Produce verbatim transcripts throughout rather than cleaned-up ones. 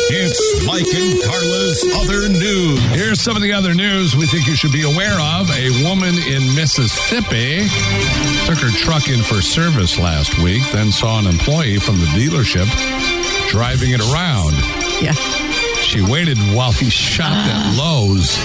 It's Mike and Carla's Other News. Here's some of the other news we think you should be aware of. A woman in Mississippi took her truck in for service last week, then saw an employee from the dealership driving it around. Yeah. She waited while he shopped at Lowe's,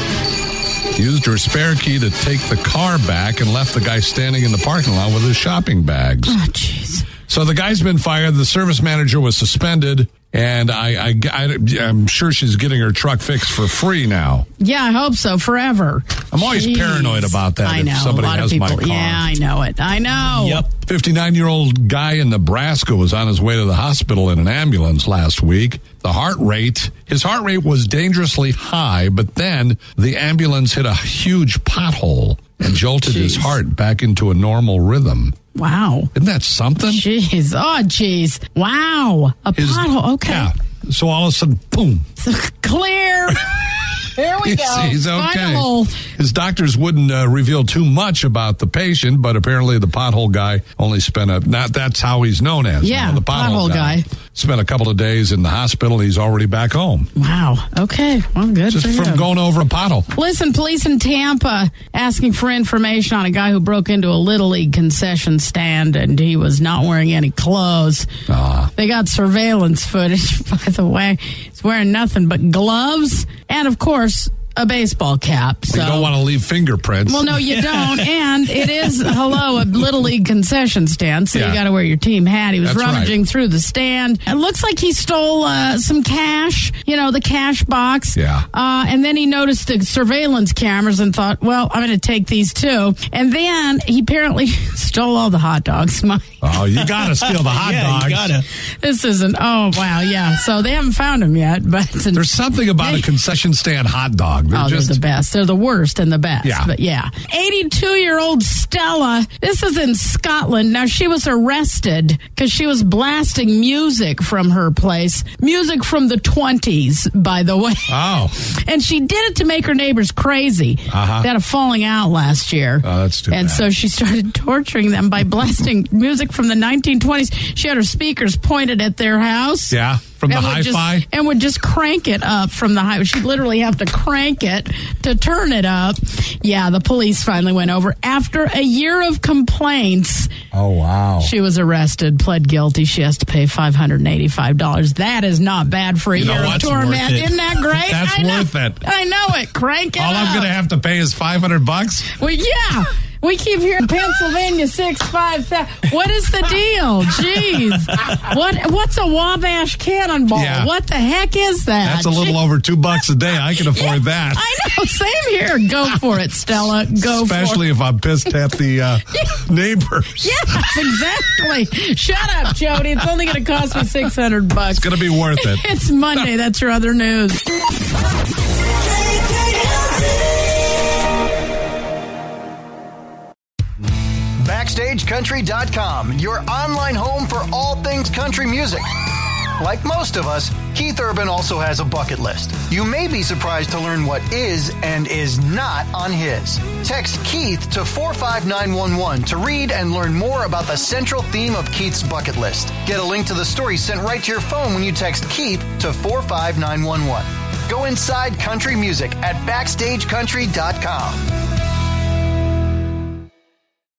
used her spare key to take the car back, and left the guy standing in the parking lot with his shopping bags. Oh, jeez. So the guy's been fired. The service manager was suspended. And I, I, I, I'm sure she's getting her truck fixed for free now. Yeah, I hope so. Forever. I'm always Jeez. paranoid about that. I know. If somebody a lot has of people. my car. Yeah, I know it. I know. Yep. fifty-nine-year-old guy in Nebraska was on his way to the hospital in an ambulance last week. The heart rate, his heart rate was dangerously high, but then the ambulance hit a huge pothole and jolted Jeez. his heart back into a normal rhythm. Wow. Isn't that something? Jeez. Oh, jeez. Wow. A His, pothole. Okay. Yeah. So all of a sudden, boom. Clear. Here we go. He's, he's Find okay. a hole. His doctors wouldn't uh, reveal too much about the patient, but apparently the pothole guy only spent a, not that's how he's known as. Yeah, now, the pothole, pothole guy. guy. Spent a couple of days in the hospital. He's already back home. Wow. Okay. Well, good Just for from you. going over a pothole. Listen, police in Tampa asking for information on a guy who broke into a Little League concession stand and he was not wearing any clothes. Ah. They got surveillance footage, by the way. He's wearing nothing but gloves and, of course, a baseball cap. So You don't want to leave fingerprints. Well, no, you don't. And it is, hello, a Little League concession stand, so Yeah. you got to wear your team hat. He was That's rummaging right. through the stand. It looks like he stole uh, some cash, you know, the cash box. Yeah. Uh, and then he noticed the surveillance cameras and thought, well, I'm going to take these too. And then he apparently stole all the hot dogs. My, Oh, you got to steal the hot yeah, dogs. you gotta. this isn't, oh, wow, yeah. So they haven't found him yet. But There's something about a concession stand hot dog. They're Oh, just, they're the best. They're the worst and the best. Yeah. But yeah. eighty-two-year-old Stella, this is in Scotland. Now, she was arrested because she was blasting music from her place. Music from the twenties, by the way. Oh. And she did it to make her neighbors crazy. Uh-huh. They had a falling out last year. Oh, that's too And bad. so she started torturing them by blasting music from the nineteen twenties. She had her speakers pointed at their house. Yeah, from the And would just- hi-fi. and would just crank it up from the high. She'd literally have to crank it to turn it up. Yeah, the police finally went over. After a year of complaints, Oh, wow. she was arrested, pled guilty. She has to pay five hundred eighty-five dollars. That is not bad for a You know year of what's torment. worth it. Isn't that great? That's I know, worth it. I know it. Crank it All up. I'm going to have to pay is five hundred bucks? Well, yeah. We keep hearing Pennsylvania six five seven. What is the deal? Jeez. What What's a Wabash Cannonball? Yeah. What the heck is that? That's a little over two bucks a day. I can afford Yeah, that. I know. Same here. Go for it, Stella. Go Especially for it. if I'm pissed at the uh, neighbors. Yes, exactly. Shut up, Jody. It's only going to cost me six hundred bucks. It's going to be worth it. It's Monday. That's your other news. Backstage Country dot com, your online home for all things country music. Like most of us, Keith Urban also has a bucket list. You may be surprised to learn what is and is not on his. Text Keith to four five nine one one to read and learn more about the central theme of Keith's bucket list. Get a link to the story sent right to your phone when you text Keith to four five nine one one. Go inside country music at Backstage Country dot com.